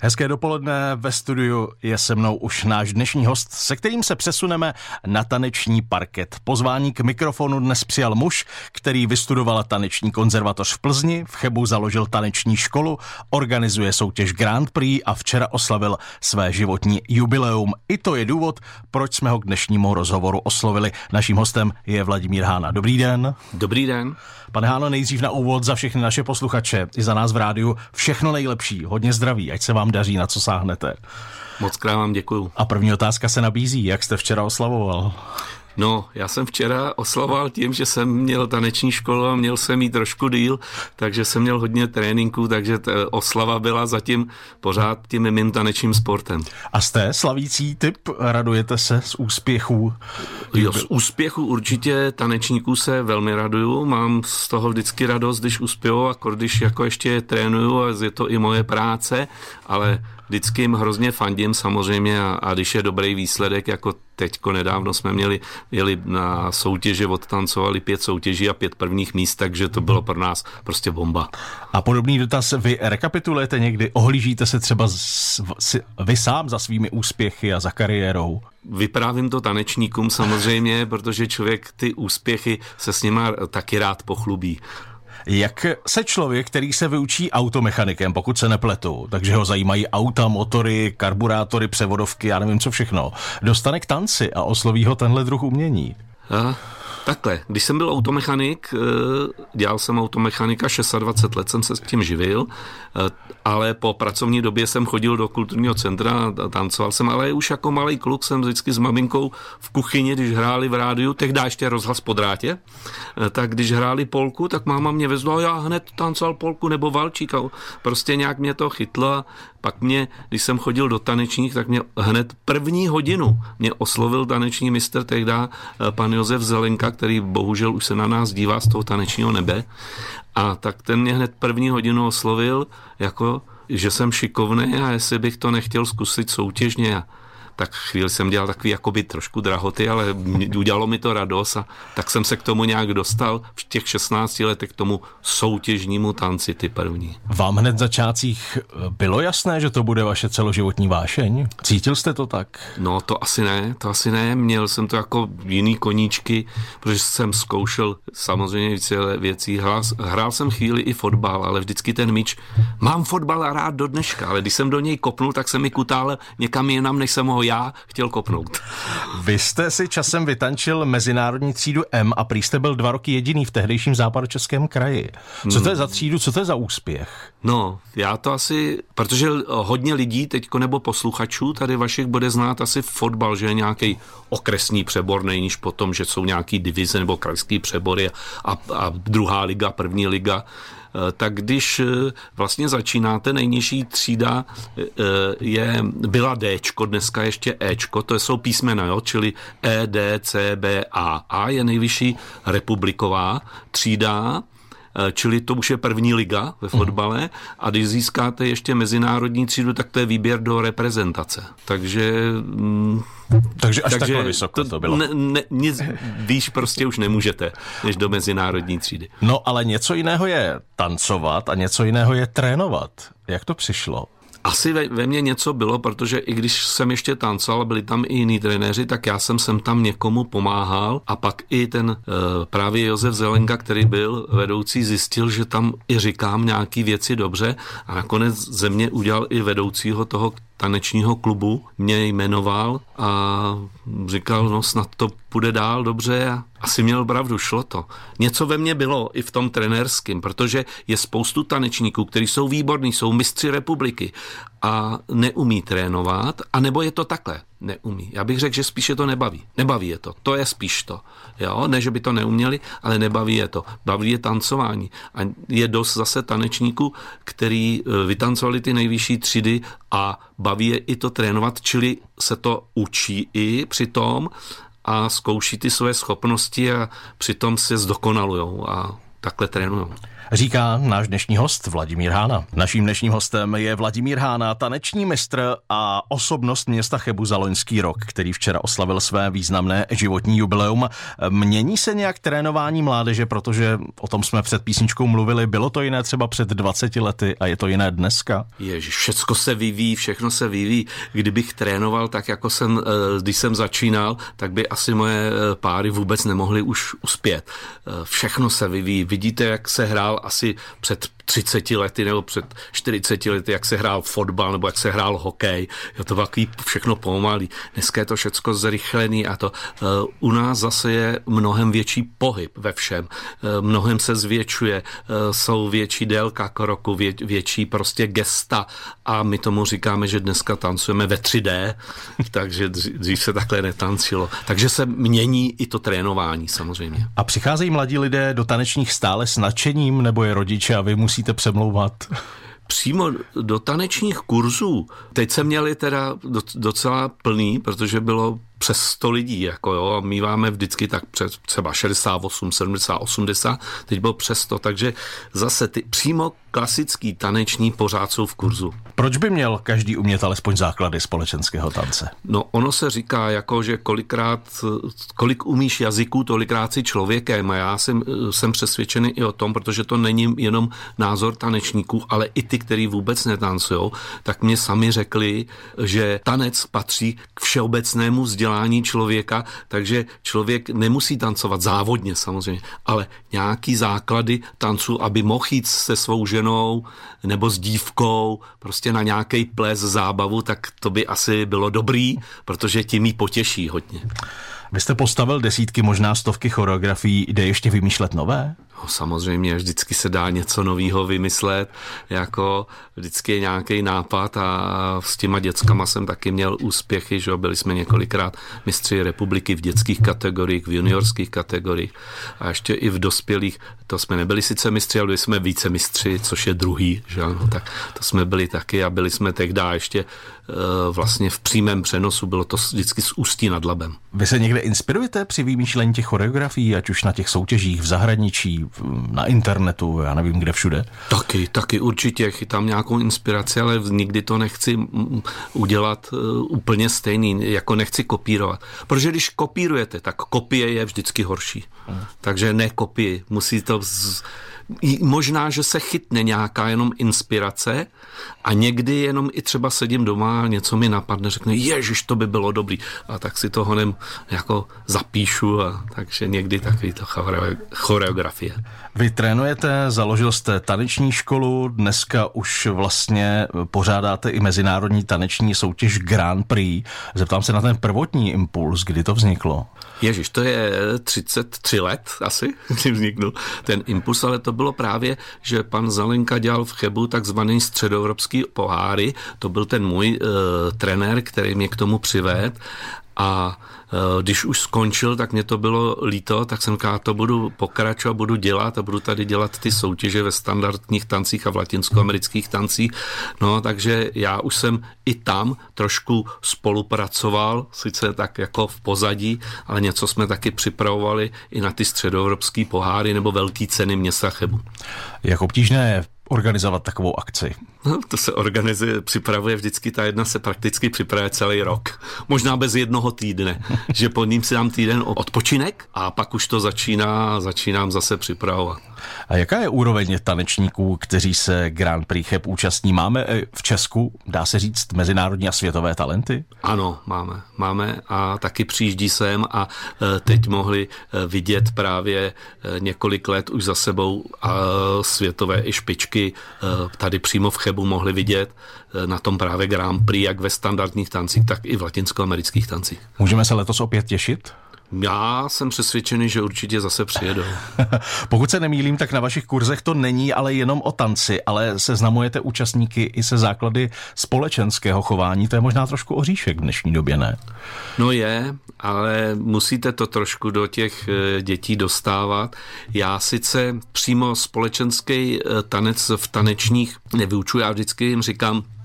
Hezké dopoledne, ve studiu je se mnou už náš dnešní host, se kterým se přesuneme na taneční parket. Pozvání k mikrofonu dnes přijal muž, který vystudoval taneční konzervatoř v Plzni, v Chebu založil taneční školu, organizuje soutěž Grand Prix a včera oslavil své životní jubileum. I to je důvod, proč jsme ho k dnešnímu rozhovoru oslovili. Naším hostem je Vladimír Hána. Dobrý den. Dobrý den. Pane Háno, nejdřív na úvod za všechny naše posluchače i za nás v rádiu všechno nejlepší, hodně zdraví, ať se vám daří, na co sáhnete. Moc krát vám děkuju. A první otázka se nabízí, jak jste včera oslavoval? No, já jsem včera oslavoval tím, že jsem měl taneční školu a měl jsem jí trošku díl, takže jsem měl hodně tréninků, takže oslava byla zatím pořád tím mým tanečním sportem. A jste slavící typ? Radujete se z úspěchů? Jo, z úspěchů určitě tanečníků se velmi raduju, mám z toho vždycky radost, když uspěju a když jako ještě trénuju a je to i moje práce, ale vždycky jim hrozně fandím samozřejmě a když je dobrý výsledek, jako teďko nedávno jsme jeli na soutěže, odtancovali 5 soutěží a 5 prvních míst, takže to bylo pro nás prostě bomba. A podobný dotaz, vy rekapitulujete někdy, ohlížíte se třeba vy sám za svými úspěchy a za kariérou? Vyprávím to tanečníkům samozřejmě, protože člověk ty úspěchy se s nima taky rád pochlubí. Jak se člověk, který se vyučí automechanikem, pokud se nepletu, takže ho zajímají auta, motory, karburátory, převodovky, já nevím co všechno, dostane k tanci a osloví ho tenhle druh umění? Takhle, když jsem byl automechanik, dělal jsem automechanika, 26 let jsem se s tím živil, ale po pracovní době jsem chodil do kulturního centra a tancoval jsem, ale už jako malý kluk jsem vždycky s maminkou v kuchyni, když hráli v rádiu, tehdy ještě rozhlas po drátě, tak když hráli polku, tak máma mě vezla a já hned tancoval polku nebo valčík a prostě nějak mě to chytlo a pak když jsem chodil do tanečních, tak mě hned první hodinu mě oslovil taneční mistr tehda pan Josef Zelenka, který bohužel už se na nás dívá z toho tanečního nebe. A tak ten mě hned první hodinu oslovil, jako, že jsem šikovný a jestli bych to nechtěl zkusit soutěžně. Tak chvíli jsem dělal takový jakoby trošku drahoty, ale udělalo mi to radost a tak jsem se k tomu nějak dostal v těch 16 letech k tomu soutěžnímu tanci, ty první. Vám hned v začátcích bylo jasné, že to bude vaše celoživotní vášeň? Cítil jste to tak? No to asi ne, měl jsem to jako jiný koníčky, protože jsem zkoušel samozřejmě více věcí, hrál jsem chvíli i fotbal, ale vždycky ten míč, mám fotbal rád do dneška, ale když jsem do něj kopnul, tak se mi kutále někam jinam, než jsem ho já chtěl kopnout. Vy jste si časem vytančil mezinárodní třídu M a prý jste byl 2 roky jediný v tehdejším Západočeském kraji. Co to je za třídu, co to je za úspěch? No, já to asi, protože hodně lidí teďko nebo posluchačů tady vašich bude znát asi fotbal, že je nějaký okresní přebor, nejníž potom, že jsou nějaký divize nebo krajský přebory a druhá liga, první liga. Tak když vlastně začínáte, nejnižší třída byla Dčko, dneska ještě Ečko, to jsou písmena, jo, čili E, D, C, B, A. A je nejvyšší republiková třída, čili to už je první liga ve fotbale a když získáte ještě mezinárodní třídu, tak to je výběr do reprezentace. Takže až takhle vysoko to bylo. Nic výš prostě už nemůžete, než do mezinárodní třídy. No ale něco jiného je tancovat a něco jiného je trénovat. Jak to přišlo? Asi ve mně něco bylo, protože i když jsem ještě tancoval, byli tam i jiní trenéři, tak já jsem tam někomu pomáhal a pak i ten právě Josef Zelenka, který byl vedoucí, zjistil, že tam i říkám nějaký věci dobře a nakonec ze mě udělal i vedoucího toho tanečního klubu, mě jmenoval a říkal, no snad to půjde dál dobře a asi měl pravdu, šlo to. Něco ve mně bylo i v tom trenérském, protože je spoustu tanečníků, kteří jsou výborní, jsou mistři republiky a neumí trénovat, anebo je to takhle, neumí. Já bych řekl, že spíše to nebaví. Nebaví je to, to je spíš to. Jo? Ne, že by to neuměli, ale nebaví je to. Baví je tancování. A je dost zase tanečníků, který vytancovali ty nejvyšší třídy a baví je i to trénovat, čili se to učí i přitom a zkouší ty své schopnosti a přitom se zdokonalujou a takhle trénujou. Říká náš dnešní host Vladimír Hána. Naším dnešním hostem je Vladimír Hána, taneční mistr a osobnost města Chebu za loňský rok, který včera oslavil své významné životní jubileum. Mění se nějak trénování mládeže, protože o tom jsme před písničkou mluvili, bylo to jiné třeba před 20 lety a je to jiné dneska? Ježiš, všecko se vyvíjí, všechno se vyvíjí. Kdybych trénoval tak, jako když jsem začínal, tak by asi moje páry vůbec nemohly už uspět. Všechno se vyvíjí. Vidíte, jak se hrál asi před 30 lety nebo před 40 lety, jak se hrál fotbal nebo jak se hrál hokej. Je to takový všechno pomalý. Dneska je to všecko zrychlený a to u nás zase je mnohem větší pohyb ve všem. Mnohem se zvětšuje, jsou větší délka kroku, větší prostě gesta a my tomu říkáme, že dneska tancujeme ve 3D, takže dřív se takhle netancilo. Takže se mění i to trénování samozřejmě. A přicházejí mladí lidé do tanečních stále s nadšením, nebo je rodiče a vy musíte přemlouvat? Přímo do tanečních kurzů. Teď se měli teda docela plný, protože bylo přes 100 lidí, jako jo, a míváme vždycky tak přes třeba 68, 70, 80, teď bylo přes 100, takže zase ty přímo klasický taneční pořád jsou v kurzu. Proč by měl každý umět alespoň základy společenského tance? No, ono se říká, jako, že kolik umíš jazyků, tolikrát si člověkem a já jsem přesvědčený i o tom, protože to není jenom názor tanečníků, ale i ty, kteří vůbec netancujou, tak mě sami řekli, že tanec patří k všeobecnému vzdělání člověka, takže člověk nemusí tancovat závodně samozřejmě, ale nějaký základy tancu, aby mohl jít se svou ženou nebo s dívkou prostě na nějaký ples, zábavu, tak to by asi bylo dobrý, protože tím jí potěší hodně. Vy jste postavil desítky, možná stovky choreografií, jde ještě vymýšlet nové? No, samozřejmě, vždycky se dá něco nového vymyslet, jako vždycky je nějaký nápad a s těma dětskama jsem taky měl úspěchy, že byli jsme několikrát mistři republiky v dětských kategoriích, v juniorských kategoriích a ještě i v dospělých, to jsme nebyli sice mistři, ale byli jsme více mistři, což je druhý, že ano, tak to jsme byli taky a byli jsme tehdy ještě vlastně v přímém přenosu, bylo to vždycky z Ústí nad Labem. Vy se někde inspirujete při vymýšlení těch choreografií, ať už na těch soutěžích v zahraničí, na internetu, já nevím kde všude? Taky určitě chytám nějakou inspiraci, ale nikdy to nechci udělat úplně stejný, jako nechci kopírovat. Protože když kopírujete, tak kopie je vždycky horší. Takže ne kopii, musí to možná, že se chytne nějaká jenom inspirace a někdy jenom i třeba sedím doma a něco mi napadne, řekne, ježiš, to by bylo dobrý. A tak si to honem jako zapíšu a takže někdy takový to choreografie. Vy trénujete, založil jste taneční školu, dneska už vlastně pořádáte i mezinárodní taneční soutěž Grand Prix. Zeptám se na ten prvotní impuls, kdy to vzniklo? Ježiš, to je 33 let asi, kdy vzniknul ten impuls, ale to bylo právě, že pan Zelenka dělal v Chebu takzvaný středoevropský poháry, to byl ten můj trenér, který mě k tomu přivedl a když už skončil, tak mě to bylo líto, tak jsem říkal, to budu pokračovat, budu dělat a budu tady dělat ty soutěže ve standardních tancích a v latinskoamerických tancích. No, takže já už jsem i tam trošku spolupracoval, sice tak jako v pozadí, ale něco jsme taky připravovali i na ty středoevropský poháry nebo velký ceny města Chebu. Jak obtížné je organizovat takovou akci? No, to se připravuje vždycky, ta jedna se prakticky připravuje celý rok. Možná bez jednoho týdne, že pod ním si dám týden odpočinek a pak už to začínám zase připravovat. A jaká je úroveň tanečníků, kteří se Grand Prix Cheb účastní? Máme v Česku, dá se říct, mezinárodní a světové talenty? Ano, máme a taky přijíždí sem a teď mohli vidět právě několik let už za sebou a světové i špičky tady přímo v Chebu mohli vidět na tom právě Grand Prix, jak ve standardních tancích, tak i v latinskoamerických tancích. Můžeme se letos opět těšit? Já jsem přesvědčený, že určitě zase přijedou. Pokud se nemýlím, tak na vašich kurzech to není ale jenom o tanci, ale seznamujete účastníky i se základy společenského chování. To je možná trošku oříšek v dnešní době, ne? No je, ale musíte to trošku do těch dětí dostávat. Já sice přímo společenský tanec v tanečních nevyučuji, já vždycky jim říkám,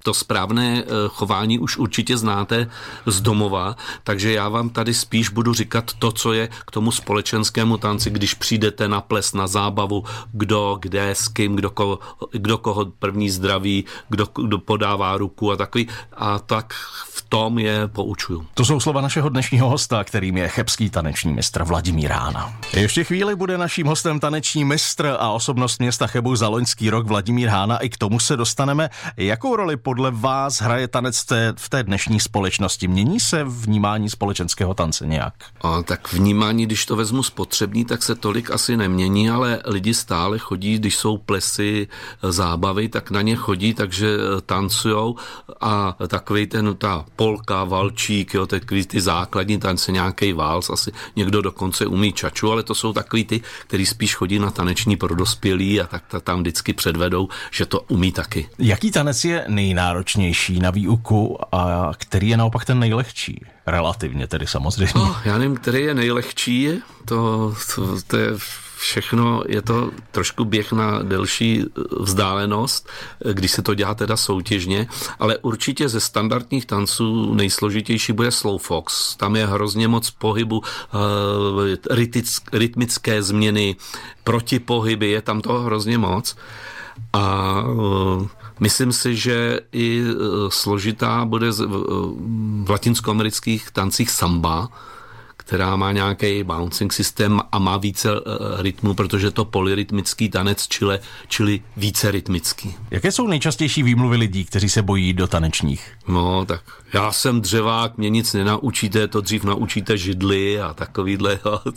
To správné chování už určitě znáte z domova, takže já vám tady spíš budu říkat to, co je k tomu společenskému tanci, když přijdete na ples, na zábavu, kdo, kde, s kým, kdo koho první zdraví, kdo podává ruku a takový. A tak v tom je poučuju. To jsou slova našeho dnešního hosta, kterým je chebský taneční mistr Vladimír Hána. Ještě chvíli bude naším hostem taneční mistr a osobnost města Chebu za loňský rok Vladimír Hána. I k tomu se dostaneme. Jakou roli podle vás hraje tanec v té dnešní společnosti? Mění se vnímání společenského tance nějak? Tak vnímání, když to vezmu spotřební, tak se tolik asi nemění, ale lidi stále chodí, když jsou plesy, zábavy, tak na ně chodí, takže tancujou a takovej ta polka, valčík, jo, takový ty základní tance, nějaký váls, asi někdo dokonce umí čaču, ale to jsou takový ty, který spíš chodí na taneční pro dospělí a tak tam vždycky předvedou, že to umí taky. Jaký tanec je nejnáročnější na výuku a který je naopak ten nejlehčí? Relativně tedy samozřejmě. Já nevím, který je nejlehčí, to je všechno, je to trošku běh na delší vzdálenost, když se to dělá teda soutěžně, ale určitě ze standardních tanců nejsložitější bude slow fox. Tam je hrozně moc pohybu, rytmické změny, protipohyby, je tam toho hrozně moc. A myslím si, že i složitá bude v latinskoamerických tancích samba, která má nějaký bouncing systém a má více rytmu, protože to polyrytmický tanec, čili více rytmický. Jaké jsou nejčastější výmluvy lidí, kteří se bojí do tanečních? No, tak já jsem dřevák, mě nic nenaučíte, to dřív naučíte židli a takovýhle.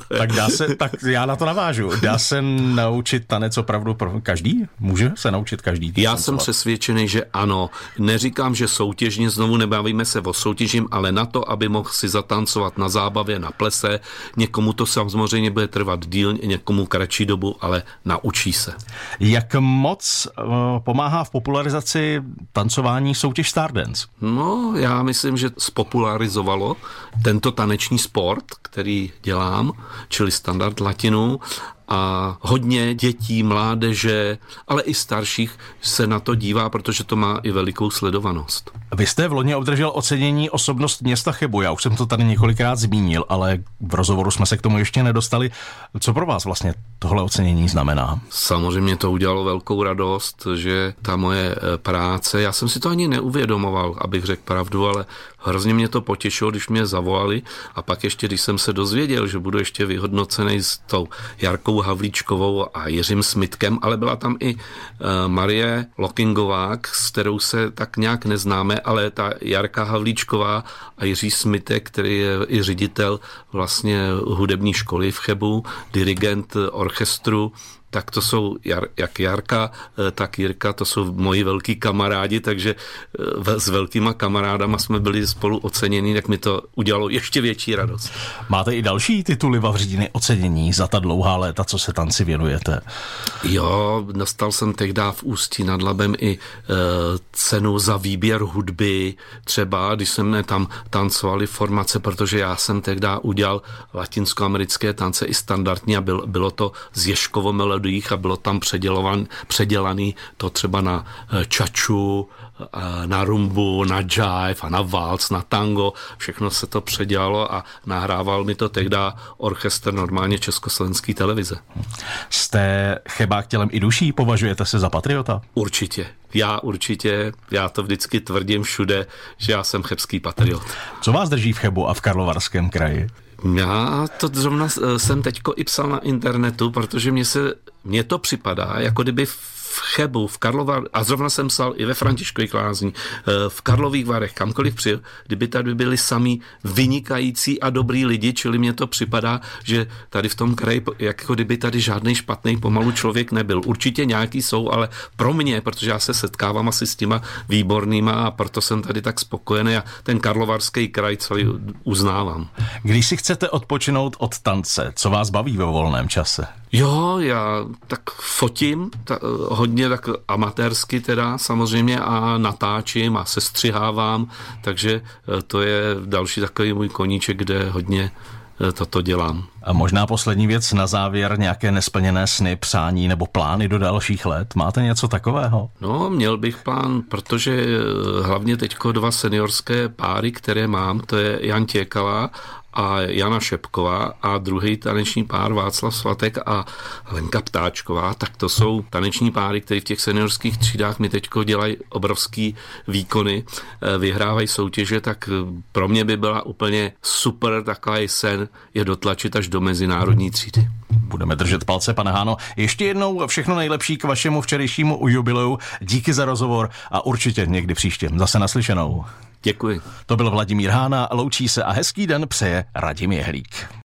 Tak já na to navážu. Dá se naučit tanec opravdu každý? Může se naučit každý? Já jsem přesvědčený, že ano. Neříkám, že soutěžně, znovu nebavíme se o soutěžím, ale na to, aby mohl si zatancovat na zábavě, na plese, někomu to samozřejmě bude trvat díl, někomu kratší dobu, ale naučí se. Jak moc pomáhá v popularizaci tancování soutěž Stardance? No, já myslím, že spopularizovalo tento taneční sport, který dělám, čili standard latinu, a hodně dětí, mládeže, ale i starších se na to dívá, protože to má i velikou sledovanost. Vy jste v loni obdržel ocenění Osobnost města Chebu. Já už jsem to tady několikrát zmínil, ale v rozhovoru jsme se k tomu ještě nedostali. Co pro vás vlastně tohle ocenění znamená? Samozřejmě to udělalo velkou radost, že ta moje práce, já jsem si to ani neuvědomoval, abych řekl pravdu, ale hrozně mě to potěšilo, když mě zavolali a pak ještě, když jsem se dozvěděl, že budu ještě vyhodnocený s tou Jarkou Havlíčkovou a Jiřím Smitkem, ale byla tam i Marie Lokingovák, s kterou se tak nějak neznáme, ale ta Jarka Havlíčková a Jiří Smitek, který je i ředitel vlastně hudební školy v Chebu, dirigent orchestru, tak to jsou jak Jarka, tak Jirka, to jsou moji velký kamarádi, takže s velkýma kamarádama jsme byli spolu oceněni, tak mi to udělalo ještě větší radost. Máte i další tituly Vavřídiny ocenění za ta dlouhá léta, co se tanci věnujete? Jo, dostal jsem tehdy v Ústí nad Labem i cenu za výběr hudby, třeba když jsme tam tancovali formace, protože já jsem tehdy udělal latinskoamerické tance i standardní a bylo to z Ježkovo melodii a bylo tam předělaný to třeba na čaču, na rumbu, na jive a na waltz, na tango. Všechno se to předělalo a nahrával mi to tehdy orchestr normálně Československé televize. Jste chebák tělem i duší? Považujete se za patriota? Určitě. Já to vždycky tvrdím všude, že já jsem chebský patriot. Co vás drží v Chebu a v Karlovarském kraji? Já to zrovna jsem teďko i psal na internetu, protože mně to připadá, jako kdyby v Chebu, v Karlovarském, a zrovna jsem psal i ve Františkových Lázních, v Karlových Varech, kamkoliv přijel, kdyby tady byli sami vynikající a dobrý lidi, čili mně to připadá, že tady v tom kraji, jako kdyby tady žádný špatný pomalu člověk nebyl. Určitě nějaký jsou, ale pro mě, protože já se setkávám asi s těma výbornýma a proto jsem tady tak spokojený a ten Karlovarský kraj celý uznávám. Když si chcete odpočinout od tance, co vás baví ve volném čase? Jo, já tak fotím, hodně tak amatérsky teda samozřejmě a natáčím a sestřihávám, takže to je další takový můj koníček, kde hodně toto dělám. A možná poslední věc na závěr, nějaké nesplněné sny, přání nebo plány do dalších let. Máte něco takového? No, měl bych plán, protože hlavně teďko 2 seniorské páry, které mám, to je Jan Těkala a Jana Šepková a druhý taneční pár Václav Svatek a Lenka Ptáčková, tak to jsou taneční páry, které v těch seniorských třídách mi teďko dělají obrovský výkony, vyhrávají soutěže, tak pro mě by byla úplně super takový sen je dotlačit až do mezinárodní třídy. Budeme držet palce, pane Háno. Ještě jednou všechno nejlepší k vašemu včerejšímu jubileu. Díky za rozhovor a určitě někdy příště. Zase naslyšenou. Děkuji. To byl Vladimír Hána, loučí se a hezký den přeje Radim Jehlík.